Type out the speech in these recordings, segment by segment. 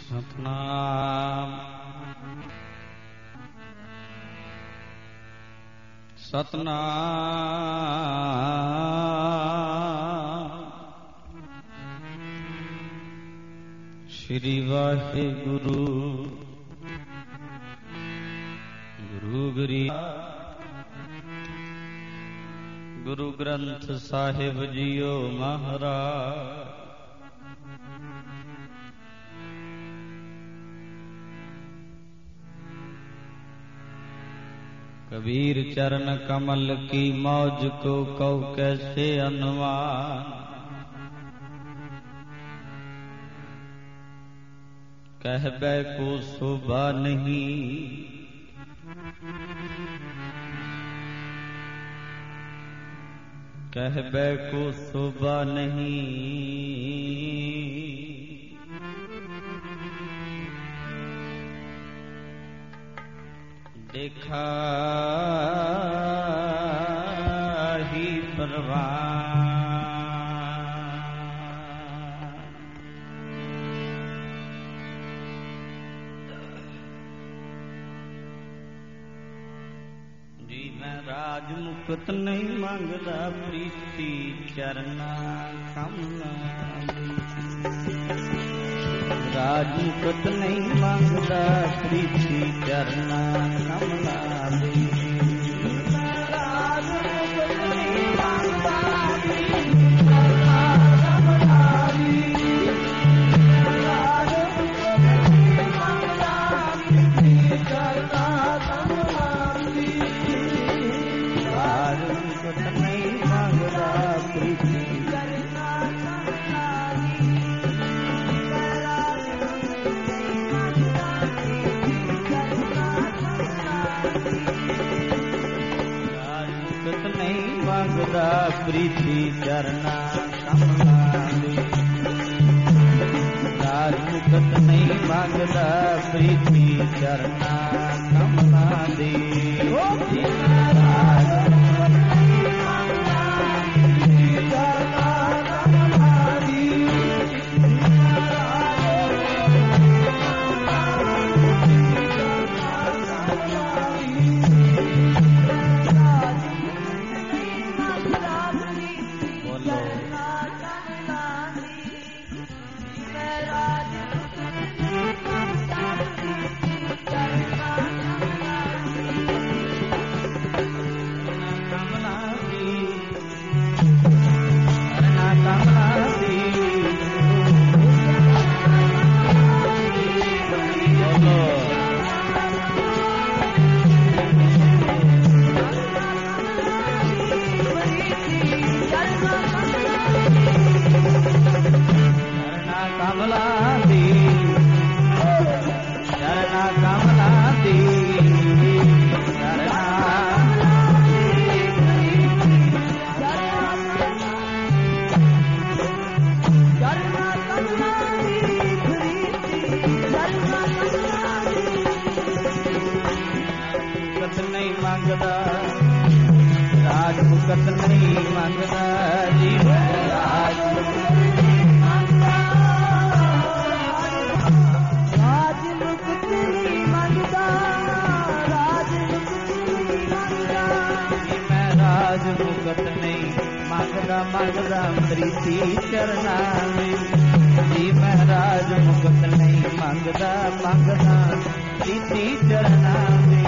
सतनाम सतनाम श्री वाहिगुरु गुरु गुरी गुरु ग्रंथ साहिब जियो महाराज। कबीर चरण कमल की मौज को कौ कैसे अनुमान, कहबे को शोभा नहीं, कहबे को शोभा नहीं। देखा ही परवान, जी मैं राज मुकुट नहीं मांगदा, प्रीति चरना कमला। राज मुकुट नहीं मांगदा, प्रीति चरना कमला दे। राज मुकुट नहीं मांगदा, प्रीति चरना कमला दे। राज मुकुट नहीं मांगदा, प्रीति चरना कमला दे। राज मुकुट नहीं मांगदा, प्रीति चरना कमला दे। नहीं मांगदा, प्रीति चरना कमला दे। राज मुकुट नहीं मांगदा, प्रीति चरना कमला दे। राज मुकुट नहीं मांगदा, प्रीति चरना कमला दे। मांगदा प्रीति चरना में। जी महाराज मुकुट नहीं मांगदा, मांगदा प्रीति चरना में।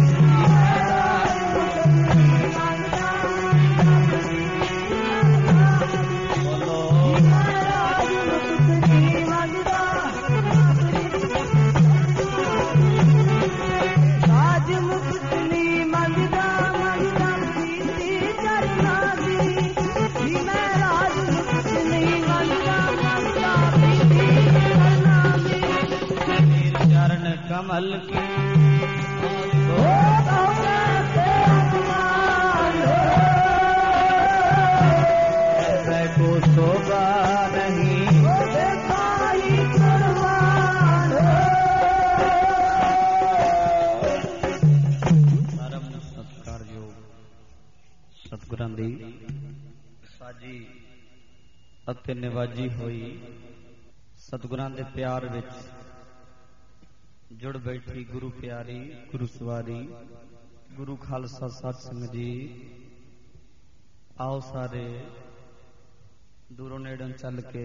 कमल की को शोभा नहीं, परम सत्कार योग सतगुरां दी साजी अते निवाजी हुई सतगुरां दे प्यार विच जुड़ बैठी गुरु प्यारी गुरु सवारी गुरु खालसा सत्संग जी। आओ सारे दूरों नेड़ों चल के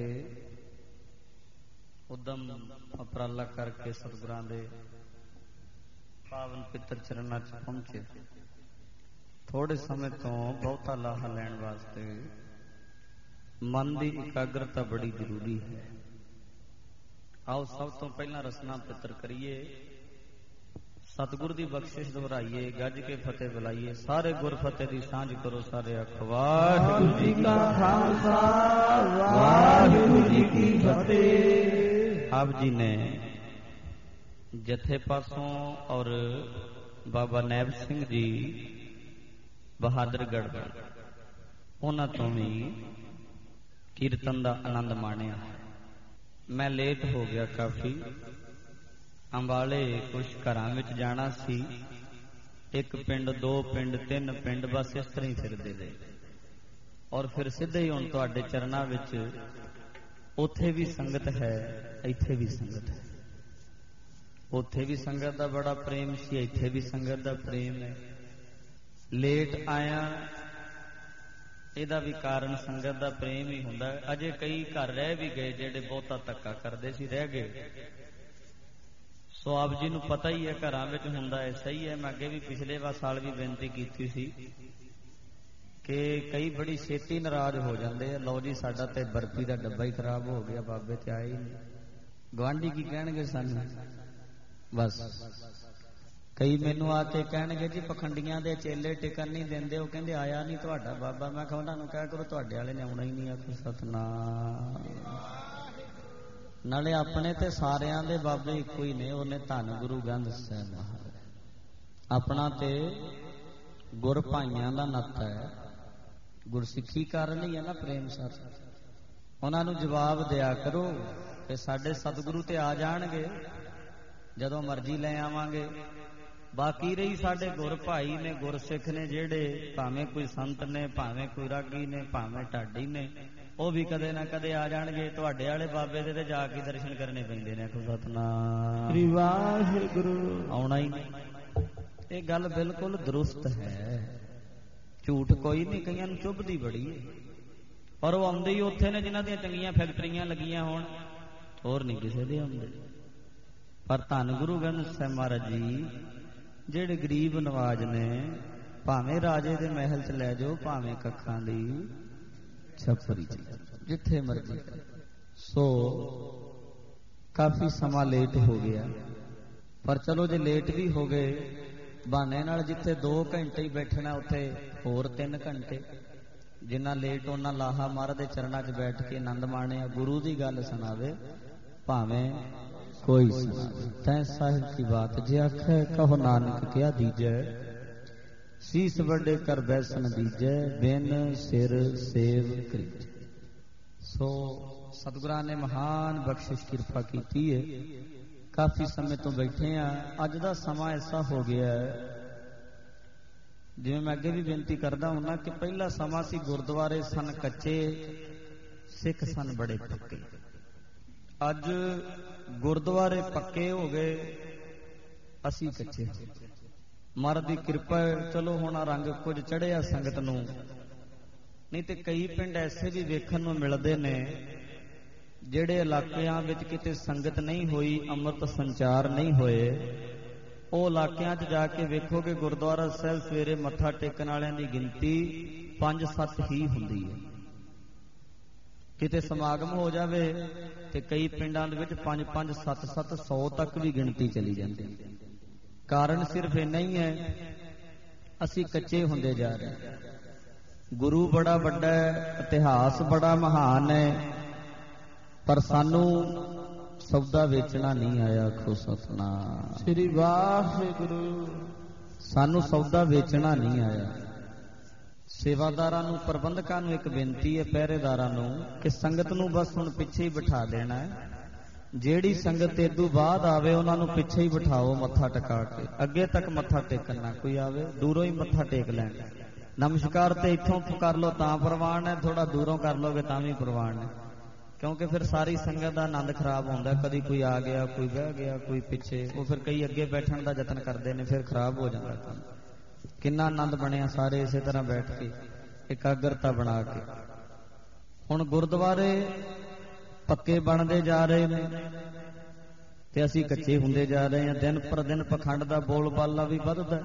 उदम उपराला करके सतगुरां दे पावन पितर चरणां च पहुंचे। थोड़े समय तो बहुता लाहा लैण वास्ते मन की एकाग्रता बड़ी जरूरी है। आओ सब तो पहला रसना पितर करिए, सतगुर की बख्शिश दोहराइए, गज के फतेह बुलाइए। सारे गुर फतेह की सांझ करो। सारे आखो वाहिगुरू जी का खालसा वाहिगुरू जी की फतेह। आप जी ने जथे पासों और बाबा नैब सिंह जी बहादुरगढ़ उन्हां तो भी कीर्तन का आनंद माणिया। मैं लेट हो गया काफी, अंबाले कुछ घरां विच जाना सी। एक पिंड, दो पिंड, तीन पिंड, बस इस तरह ही फिरदे रहे। और फिर सीधे ही हुण तुहाडे चरनां विच उत्थे भी संगत है, इत्थे भी संगत है। उत्थे भी संगत दा बड़ा प्रेम सी, इत्थे भी संगत दा प्रेम है। लेट आया ਇਹਦਾ भी कारण संगत का प्रेम ही हुंदा है। अजे कई घर रह भी गए जेडे बहुता धक्का करते सी, रह गए। सो आप जी नूं पता ही है घरां विच हुंदा है। सही है, मैं अगे भी पिछले साल भी बेनती कीती सी कि कई बड़ी छेती नाराज हो जाते हैं। लो जी साडा ते बर्फी का डब्बा ही खराब हो गया, बाबे ते आए ही नहीं। गुआंढी की कहणगे सानूं? बस कई मैनू आके कहणगे जी पखंडियां दे चेले टिकन नहीं देंदे, वो कहंदे आया नहीं तुहाडा बाबा। मैं कहा उन्हां नूं कहा करो तुहाडे वाले ने आउणा ही नहीं। आखो सतनाम। नाले अपने ते सारियां दे बाबे इक्को ही ने। उन्हें धन गुरु गंध साहिब महाराज अपना ते गुर भाइयां दा नाता है। गुरसिੱਖੀ कारण ही है ना प्रेम सर। उन्हां नूं जवाब दिया करो कि साडे सतगुरु ते आ जाणगे, जदों मर्जी ले आवांगे। बाकी रही साडे गुर भाई ने, गुरसिख ने, जेड़े भावें कोई संत ने, भावें कोई रागी ने, भावें ढाडी ने, वो भी कदे ना कदे आ जाणगे। तुहाडे वाले बाबे दे ते जाके दर्शन करने पैंदे ने। सतनाम श्री वाहिगुरू। आउणा ही नहीं। ये गल बिल्कुल दुरुस्त है, झूठ कोई नहीं। कईयां नूं चुभदी बड़ी है, पर वो आउंदे ही उत्थे ने जिन्हां दीयां चंगीआं फैक्टरीआं लगियां होण, होर नहीं किसे दे आउंदे। पर धन गुरु ग्रंथ साहिब महाराज जी जेड़े गरीब नवाज ने, भावें राजे दे महल च लै जाओ, भावें कखां दी छपरी च, जिथे मर्जी। सो काफी समा लेट हो गया, पर चलो जे लेट भी हो गए, बहाने नाल जिथे 2 घंटे ही बैठना उत्थे होर 3 घंटे। जिन्ना लेट उन्ना लाहा महाराज दे चरणां च बैठ के आनंद माणे। गुरु दी गल सुनावे भावें कोई तैं साहिब की बात जे आखे कहो नानक क्या दीजै, शीस वड्डे कर बैसन दीजै, बिन सिर सेव करीजै। सो सतगुरां ने महान बख्शिश किरपा की है। काफी समय तो बैठे हैं। अज दा समा ऐसा हो गया है, जिवें मैं अगे भी बेनती करदा हुंदा कि पहला समा सी गुरुद्वारे सन कच्चे, सिख सन बड़े पक्के। अज गुरुद्वारे पक्के हो गए, असी कच्चे। महाराज दी किरपा है। चलो हुण रंग कुछ चढ़िया संगत नूं, नहीं तो कई पिंड ऐसे भी वेखण नूं मिलदे ने जिहड़े इलाकिਆਂ विच किते संगत नहीं हुई, अमृत संचार नहीं होए, ਉਹ ਇਲਾਕਿਆਂ 'ਚ ਜਾ ਕੇ ਵੇਖੋਗੇ ਗੁਰਦੁਆਰਾ ਸਾਹਿਬ ਸਵੇਰੇ ਮੱਥਾ ਟੇਕਣ ਵਾਲਿਆਂ ਦੀ ਗਿਣਤੀ 5-7 ਹੀ ਹੁੰਦੀ ਹੈ। किते समागम हो जावे ते कई पिंडां दे विच 5-5, 7-7, 100 तक भी गिनती चली जाती। कारण सिर्फ इन्ना ही है, असी कच्चे हुंदे जा रहे। गुरु बड़ा वड्डा है, इतिहास बड़ा महान है, पर सानू सौदा वेचना नहीं आया। आखो सतनाम श्री वाहिगुरू। सानू सौदा वेचना नहीं आया। सेवादारां नूं, प्रबंधकां नूं एक बेनती है, पहरेदारां नूं, कि संगत नूं बस हुण पिछे ही बिठा देना है। जेड़ी संगत इदों बाद आवे उन्हां नूं पिछे ही बिठाओ मत्था टिका के। अगे तक मत्था टेकण ना कोई आवे, दूरों ही मत्था टेक लैण। नमस्कार ते इत्थों कर लो तां प्रवान है, थोड़ा दूरों कर लोगे तां भी प्रवान है। क्योंकि फिर सारी संगत का आनंद खराब होता। कभी कोई आ गया, कोई बह गया, कोई पिछे, वो फिर कई अगे बैठने का यतन करते हैं, फिर खराब हो जाता काम। कितना आनंद बनया सारे इस तरह बैठ के एकाग्रता बना के। हुण गुरुद्वारे पक्के बनते जा रहे हैं ते असीं कच्चे हुंदे जा रहे हैं। दिन पर दिन पखंड का बोल बाला भी वधदा,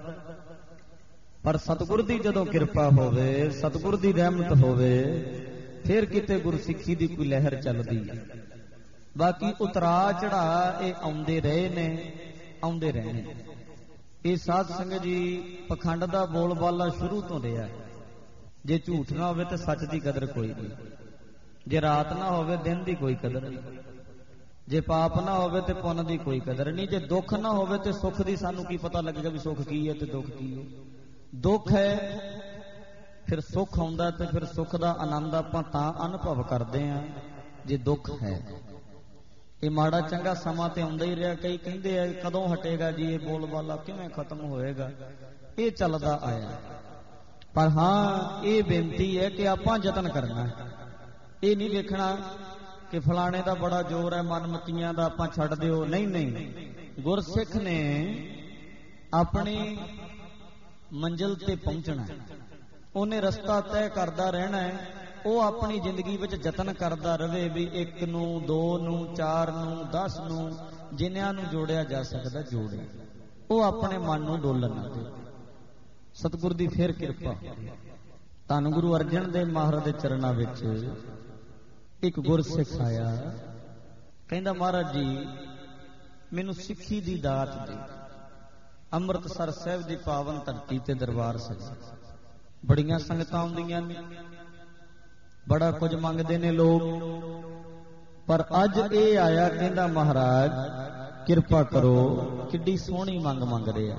पर सतगुर की जदों कृपा होवे, सतगुर की रहमत होवे, फिर किते गुरसिੱਖੀ की कोई लहर चलती है। बाकी उतरा चढ़ा ये आउंदे रहे ने, आउंदे रहने। ये साध संगत जी पखंड का बोल बाला शुरू तो रहा है। जे झूठ ना होवे तो सच की कदर कोई नहीं, जे रात ना होवे दिन की कोई कदर नहीं, जे पाप ना होवे तो पुण्य की कोई कदर नहीं, जे दुख ना होवे तो सुख की सानू की पता लगेगा भी सुख की है तो दुख की है। दुख है फिर सुख आउंदा ते फिर सुख का आनंद आपां तां अनुभव करते हैं जे दुख है। ये माड़ा चंगा समा ते आउंदा ही रहा। कई कहंदे आ कदों हटेगा जी ये बोल बाला, किवें खत्म होएगा, ये चलदा आया। पर हाँ ये बेनती है कि आपां यतन करना है। ये नहीं देखना कि फलाने का बड़ा जोर है, मनमतियां दा आपां छड्ड दिओ। नहीं नहीं, गुरसिੱਖ ने अपनी मंजिल ते पहुंचना है, उन्हें रस्ता तय करता रहना है। वो अपनी जिंदगी विच यतन करता रहे भी 1 नूं 2 नूं 4 नूं 10 नूं जिन्हां नूं जोड़िया जा सकता जोड़े। वो अपने मन नूं डोलन ना दे। सतगुर दी फिर कृपा। धन गुरु अर्जन देव महाराज दे चरणां विच एक गुरसिੱਖ आया, कहंदा महाराज जी मैनूं सिੱਖੀ दी दात दे। ਅੰਮ੍ਰਿਤਸਰ ਸਾਹਿਬ ਦੀ पावन धरती ते दरबार सजा, बड़ियां संगतां आउंदियां ने, बड़ा कुछ मंगते ने लोग, पर अज ये आया कहंदा महाराज किरपा करो। किड्डी सोहनी मंग मंग रहा।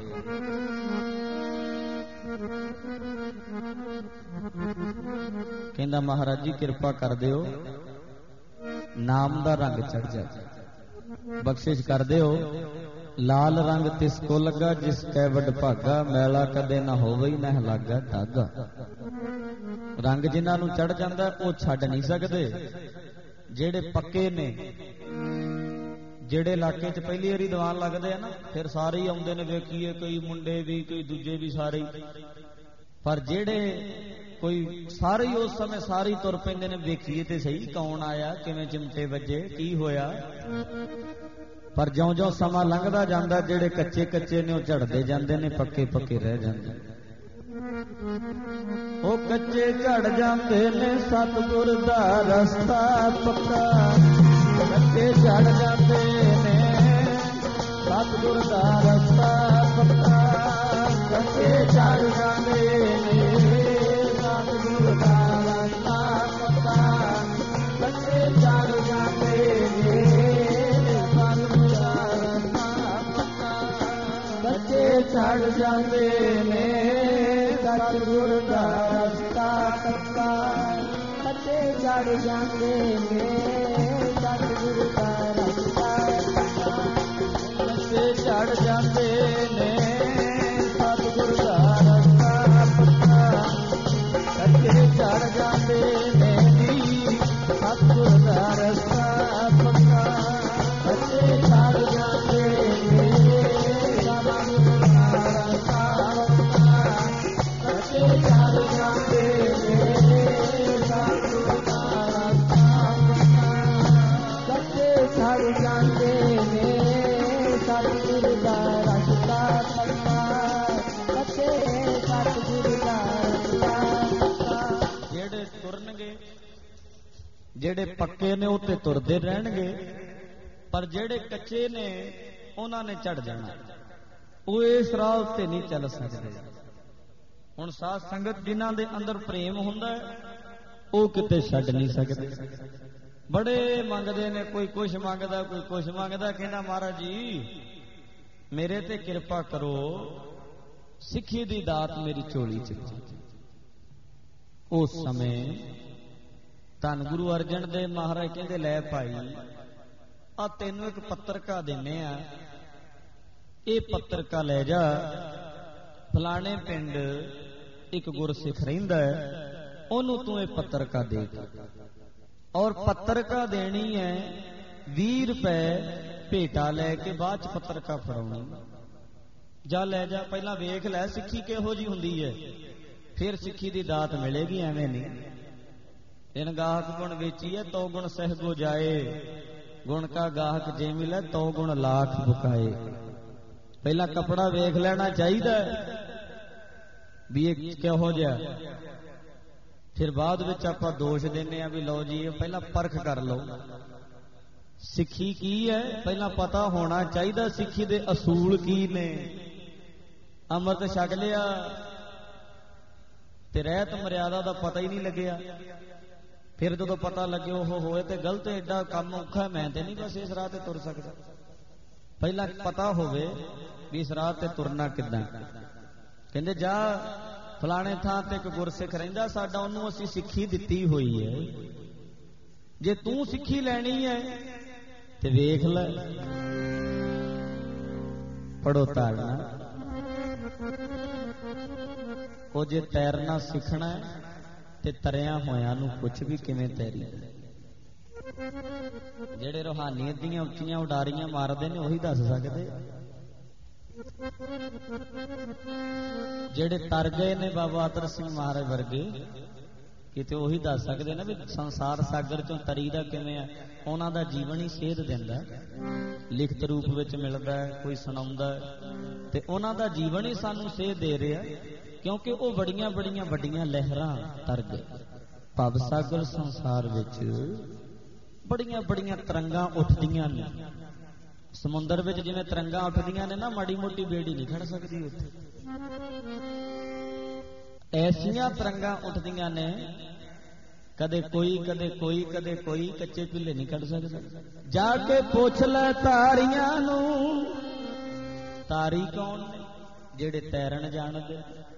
कहंदा महाराज जी किरपा कर दिओ, नाम दा रंग चढ़ जाए, बख्शिश कर दिओ। लाल रंग तिसको लगा जिस कै वड भागा, मैला कदे ना होवे न लागा धागा। रंग जिन्हां नूं चढ़ जांदा वो छड्ड नहीं सकदे। जेड़े पक्के ने, जेड़े इलाके च पहली वारी दीवान लगदे आ ना, फिर सारे ही आउंदे ने, वेखीए कई मुंडे भी कई दूजे भी सारे। पर जेड़े कोई सारे ही उस समय सारे तुर पैंदे ने, वेखीए ते सही कौन आया, किवें चिमटे वजे, की होया। पर ज्यों ज्यों समा लंघदा जांदा जेड़े कच्चे कच्चे ने वो झड़दे जांदे ने, पक्के पक्के रह जांदे। ओ कच्चे झड़ जांदे ने सतगुर दा रस्ता पक्का, कच्चे झड़ जांदे ने सतगुर दा रस्ता पक्का, कच्चे झड़ जांदे ने सतगुर दा रस्ता पक्का, कच्चे झड़ जांदे ने चढ़ जाते ने सतगुर दा रस्ता पक्का, कच्चे चढ़ जाते ने सतगुर दा रस्ता पक्का, कच्चे चढ़ जाते ने सतगुर दा रस्ता पक्का, कच्चे चढ़ जाते ने सतगुर दा रस्ता पक्का, कच्चे चढ़ जाते ने जेड़े पक्के ने उत्ते तुरदे रहणगे, पर जेड़े कच्चे ने उन्होंने चढ़ जाना, वो इस राह उत्ते नहीं चल सकते। हुण साध संगत जिन्हां दे अंदर प्रेम हुंदा वो किते छड्ड नहीं सकते। बड़े मंगदे ने, कोई कुछ मंगदा कोई कुछ मंगदा। कहना महाराज जी मेरे ते किरपा करो, सिੱਖੀ दी दात मेरी झोली च। उस समय धन गुरु अर्जन देव महाराज कहते लै भाई आ तेनू एक पत्रिका देने आ, ये पत्रिका ले जा, फलाने पिंड एक गुरसिੱਖ रहिंदा है, ओनू तू ये पत्रिका दे। और पत्रिका देनी है 20 रुपए भेटा लैके बाद च पत्रिका फड़ाउणी। जा लै जा, पहला वेख लै सिक्खी किहो जी हुंदी है, फिर सिक्खी दी दात मिलेगी। एवें नहीं। इन गाहक गुण बेची है तो गुण सहगो जाए, गुण का गाहक जे मिले तो गुण लाख बुकाए। पहला कपड़ा वेख लेना चाहिए भी ये किहो जिहा, फिर बाद विच आपां दोष देने आ भी लो जी पहला परख कर लो। सिक्खी की है पहला पता होना चाहिए, सिक्खी दे असूल की ने। अमृत छक लिया ते रहत मर्यादा दा पता ही नहीं लग्या, फिर जो पता लगे ओह होए ते गलत, एडा काम औखा मैं ते नहीं बस इस राह ते तुर सकदा। पहला पता होवे भी इस राह ते तुरना किदां। कहंदे जा फलाने थां ते एक गुरसिख रहिंदा साडा, ओनू असीं सिੱਖੀ दित्ती होई है, जे तू सिੱਖੀ लैनी है ते वेख ले। पढ़ो तारना, ओ जे तैरना सीखना है ते तरिया होया नू कुछ भी किवें तैरी। जेड़े रूहानीयत दीयां उच्चियां उडारियां मारदे ने ओही दस सकदे। जेड़े तर गए ने बाबा अतर सिंह महाराज वर्गे किते ओही दस सकदे ने भी संसार सागर चों तरीदा किवें आ। उन्हां दा जीवन ही सेध दिंदा, लिखत रूप विच मिलदा है, कोई सुणाउंदा ते उन्हां दा जीवन ही सानू सेध दे रिहा, क्योंकि वो बड़ियां बड़ियां वड्डियां लहरां तर गए। भव सागर संसार विच बड़ियां बड़ियां तरंगां उठदियां ने। समुंदर विच जिवें तरंगां उठदियां ने ना, माड़ी मोटी बेड़ी नहीं खड़ सकदी उत्थे। ऐसियां तरंगां उठदियां ने, कदे कोई कदे कोई कदे कोई, कच्चे पिल्ले नहीं कढ़ सकदे। जाके पुछ ले तारियां नू, तारी कौन ने? जेड़े तैरन जाणदे।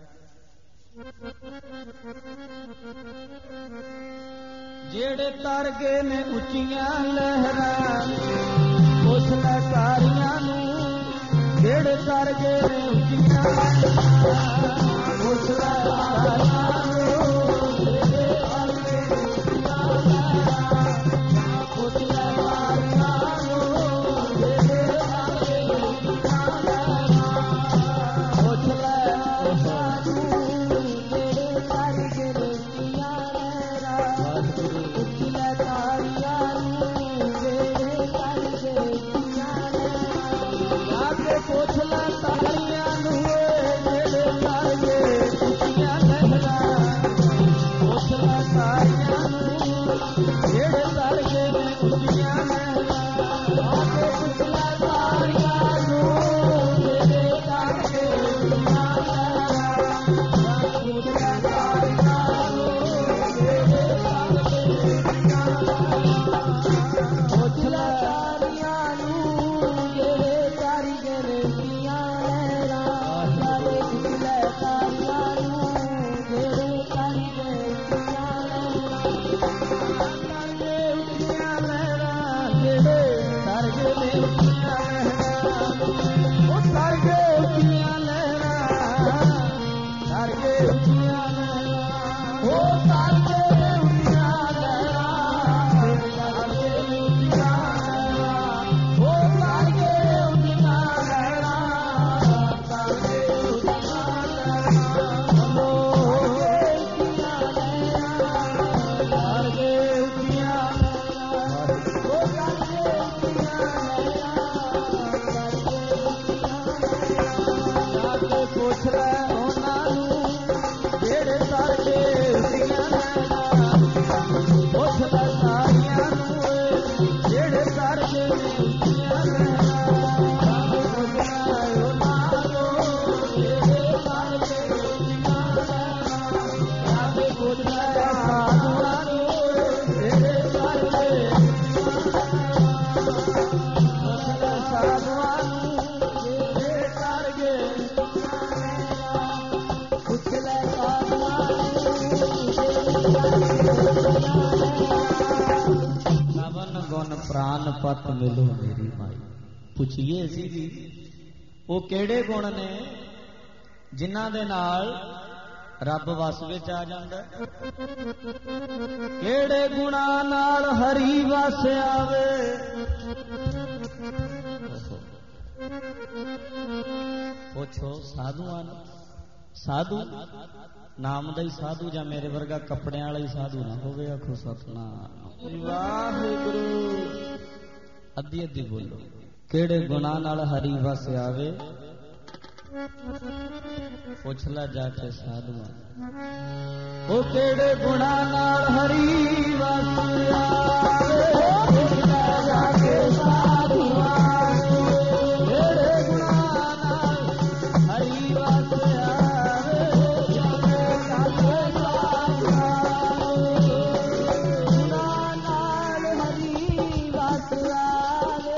जेड़े तर गए ने उच्चियां लहरां, पुछ ले तारियां नू। जेड़े तर गए ने उच्चियां लहरां, पुछ ले तारियां नू। पत मिलो मेरी माई। पुछिए सी भी वो केड़े गुण ने जिन्हां दे नाल रब वस विच आ जांदा? केड़े गुणां नाल ਹਰੀ ਵਸ ਆਵੇ। ਪੁੱਛੋ ਸਾਧੂਆਂ ਨੂੰ, ਸਾਧੂ ਨਾਮ ਦਾ ਹੀ ਸਾਧੂ ਜਾਂ ਮੇਰੇ ਵਰਗਾ ਕੱਪੜਿਆਂ ਵਾਲਾ ਹੀ ਸਾਧੂ ਨਾ ਹੋਵੇ। ਆਖੋ ਸਤਿਨਾਮ ਵਾਹਿਗੁਰੂ। ਅੱਧੀ ਅੱਧੀ ਬੋਲੋ। ਕਿਹੜੇ ਗੁਣਾਂ ਨਾਲ ਹਰੀ ਵਸ ਆਵੇ, ਪੁੱਛ ਲੈ ਜਾ ਕੇ ਸਾਧੂਆਂ। ਉਹ ਕਿਹੜੇ ਗੁਣਾਂ ਨਾਲ ਹਰੀ ਵਸ ਆਵੇ, ਪੁੱਛ ਲੈ ਜਾ ਕੇ ਸਾਧੂਆਂ। ਕਿਹੜੇ ਗੁਣਾਂ ਨਾਲ ਹਰੀ ਵਸ ਆਵੇ, ਗੁਣਾਂ ਨਾਲ ਹਰੀ ਵਸ ਆਵੇ।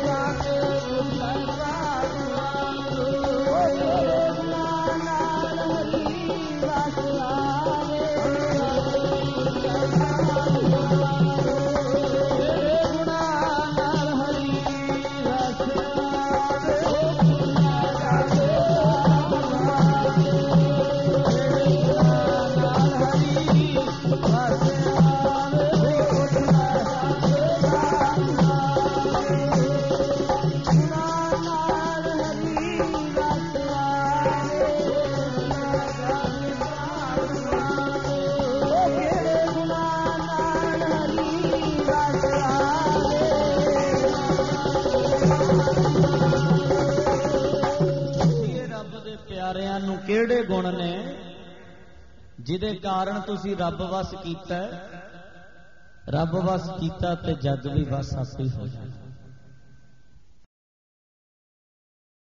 ਕਿਹੜੇ ਗੁਣ ਨੇ ਜਿਹਦੇ ਕਾਰਨ ਤੁਸੀਂ ਰੱਬ ਵਸ ਕੀਤਾ? ਰੱਬ ਵਸ ਕੀਤਾ ਤੇ ਜੱਗ ਵੀ ਵਸ ਆਪੇ ਹੋ ਜਾਣਾ।